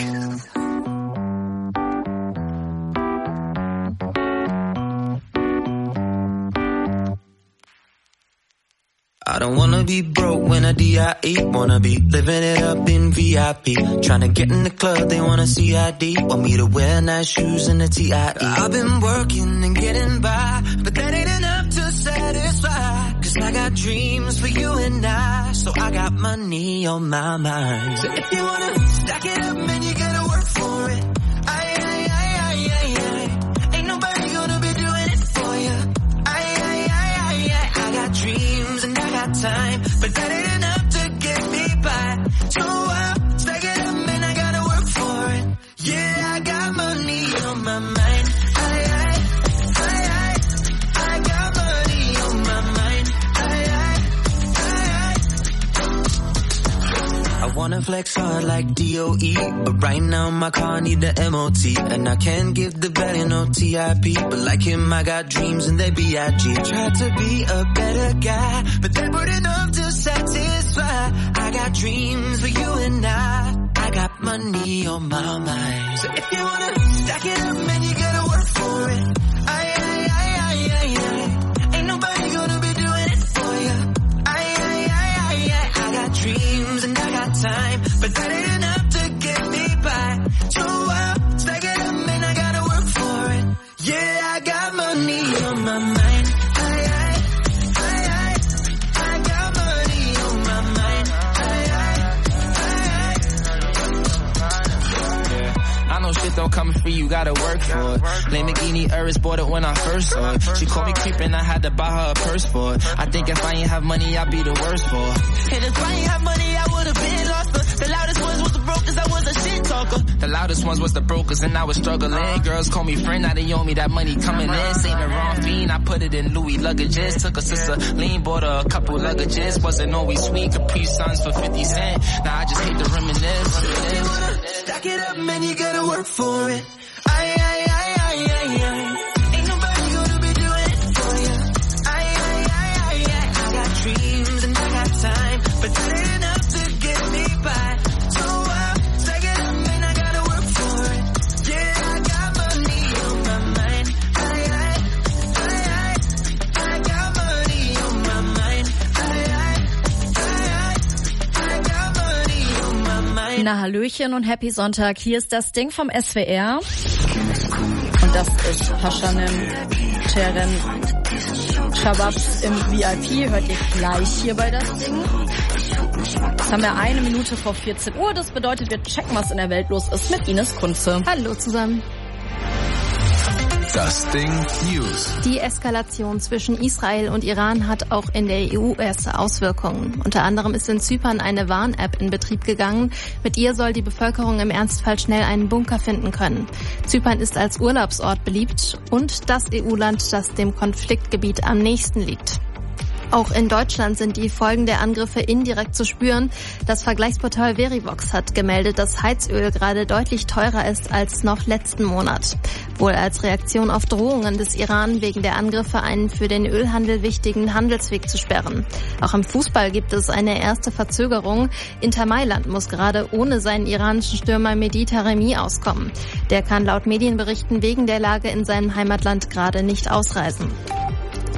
S22: I don't wanna be broke when I D I E. Wanna be living it up in V I P. Tryna get in the club, they wanna C I D. Want me to wear nice shoes and a T I E. I've been working and getting by, but that ain't enough to satisfy. Cause I got dreams for you and I, so I got money on my mind. So if you wanna stack it up, man, you gotta work for it. Aye, aye, aye, aye, aye, aye. Ain't nobody gonna be doing it for you. Aye, aye, aye, aye, aye. I got dreams and I got time, but that ain't enough to get me by. So I'll stack it up, man, I gotta work for it. Yeah, I got money on my mind. Aye, aye, aye, aye. I got money on my mind. Aye, aye, aye, aye. I wanna flex hard like D O E, but right now my car need the M O T. And I can't give the belly no T I P, but like him I got dreams and they B I G. Tried to be a better guy, but that weren't enough to satisfy. I got dreams for you and I, I got money on my mind. So if you wanna stack it up, man, you gotta work for it. Aye, aye, aye, aye, aye, aye. Ain't nobody gonna be doing it for you. Aye, aye, aye, aye, aye. I got dreams and I got time, but that ain't enough to get me by. So I'll stack it up, man, I gotta work for it. Yeah, I got money on my mind. Aye, aye, aye, aye. I got money on my mind. Aye, aye, aye, aye.
S23: Yeah, I know shit don't come free, you gotta work for it. Lamborghini Urus bought it when I first saw it. She called me creepin', I had to buy her a purse for it. I think if I ain't have money, I'd be the worst for it. And if I ain't have money, I would've been lost. The loudest ones was the brokers, I was a shit talker. The loudest ones was the brokers and I was struggling. Girls call me friend, now they owe me that money coming in. Saint Laurent fiend, I put it in Louis luggages. Took a sister lean, bought her a couple luggages. Wasn't always sweet, Capri Suns for fifty cent. Now I just hate to reminisce.
S22: Stack it up, man, you gotta work for it. Aye, aye, aye, aye, aye, aye. Ain't nobody gonna be doing it for you. Aye, aye, aye, aye, aye. I got dreams and I got time, but that ain't enough to get me by. So I'll stack it up, man, I gotta work for it. Yeah, I got money on my mind. Aye, aye, aye, aye. I got money on my mind. Aye, aye, aye, aye. I got money on my mind.
S24: Na, Hallöchen und Happy Sonntag. Hier ist das Ding vom S W R. Und das ist Hashanem Teren Shababs im V I P. Hört ihr gleich hier bei das Ding. Jetzt haben wir eine Minute vor vierzehn Uhr. Das bedeutet, wir checken, was in der Welt los ist mit Ines Kunze.
S2: Hallo zusammen.
S13: Das Ding News.
S2: Die Eskalation zwischen Israel und Iran hat auch in der E U erste Auswirkungen. Unter anderem ist in Zypern eine Warn-App in Betrieb gegangen. Mit ihr soll die Bevölkerung im Ernstfall schnell einen Bunker finden können. Zypern ist als Urlaubsort beliebt und das E U-Land, das dem Konfliktgebiet am nächsten liegt. Auch in Deutschland sind die Folgen der Angriffe indirekt zu spüren. Das Vergleichsportal Verivox hat gemeldet, dass Heizöl gerade deutlich teurer ist als noch letzten Monat. Wohl als Reaktion auf Drohungen des Iran, wegen der Angriffe einen für den Ölhandel wichtigen Handelsweg zu sperren. Auch im Fußball gibt es eine erste Verzögerung. Inter Mailand muss gerade ohne seinen iranischen Stürmer Mehdi Taremi auskommen. Der kann laut Medienberichten wegen der Lage in seinem Heimatland gerade nicht ausreisen.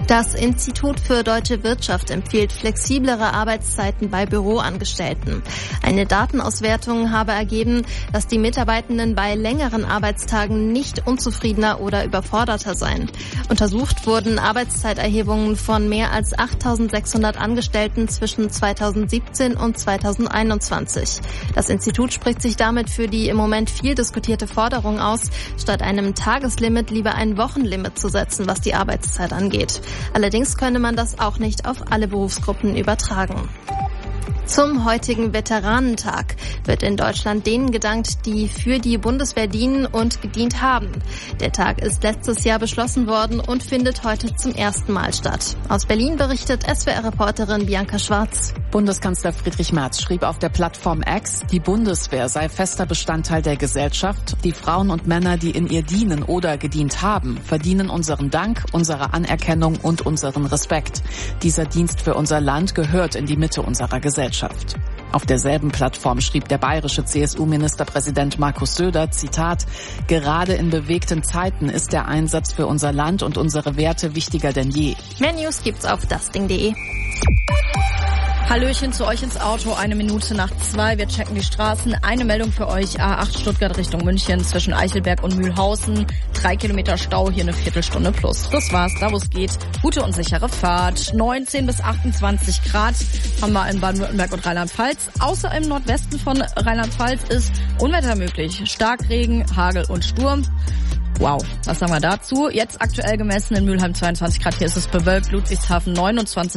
S2: Das Institut für Deutsche Wirtschaft empfiehlt flexiblere Arbeitszeiten bei Büroangestellten. Eine Datenauswertung habe ergeben, dass die Mitarbeitenden bei längeren Arbeitstagen nicht unzufriedener oder überforderter seien. Untersucht wurden Arbeitszeiterhebungen von mehr als achttausendsechshundert Angestellten zwischen zweitausendsiebzehn und zweitausendeinundzwanzig. Das Institut spricht sich damit für die im Moment viel diskutierte Forderung aus, statt einem Tageslimit lieber ein Wochenlimit zu setzen, was die Arbeitszeit angeht. Allerdings könne man das auch nicht auf alle Berufsgruppen übertragen. Zum heutigen Veteranentag wird in Deutschland denen gedankt, die für die Bundeswehr dienen und gedient haben. Der Tag ist letztes Jahr beschlossen worden und findet heute zum ersten Mal statt. Aus Berlin berichtet S W R-Reporterin Bianca Schwarz.
S3: Bundeskanzler Friedrich Merz schrieb auf der Plattform X, die Bundeswehr sei fester Bestandteil der Gesellschaft. Die Frauen und Männer, die in ihr dienen oder gedient haben, verdienen unseren Dank, unsere Anerkennung und unseren Respekt. Dieser Dienst für unser Land gehört in die Mitte unserer Gesellschaft. Auf derselben Plattform schrieb der bayerische C S U-Ministerpräsident Markus Söder, Zitat, gerade in bewegten Zeiten ist der Einsatz für unser Land und unsere Werte wichtiger denn je.
S2: Mehr News gibt's auf dasding punkt de.
S24: Hallöchen zu euch ins Auto, eine Minute nach zwei. Wir checken die Straßen. Eine Meldung für euch, A acht Stuttgart Richtung München zwischen Eichelberg und Mühlhausen. Drei Kilometer Stau, hier eine Viertelstunde plus. Das war's, da wo es geht. Gute und sichere Fahrt. neunzehn bis achtundzwanzig Grad haben wir in Baden-Württemberg und Rheinland-Pfalz. Außer im Nordwesten von Rheinland-Pfalz ist Unwetter möglich. Starkregen, Hagel und Sturm. Wow, was sagen wir dazu? Jetzt aktuell gemessen in Mülheim zweiundzwanzig Grad, hier ist es bewölkt, Ludwigshafen neunundzwanzig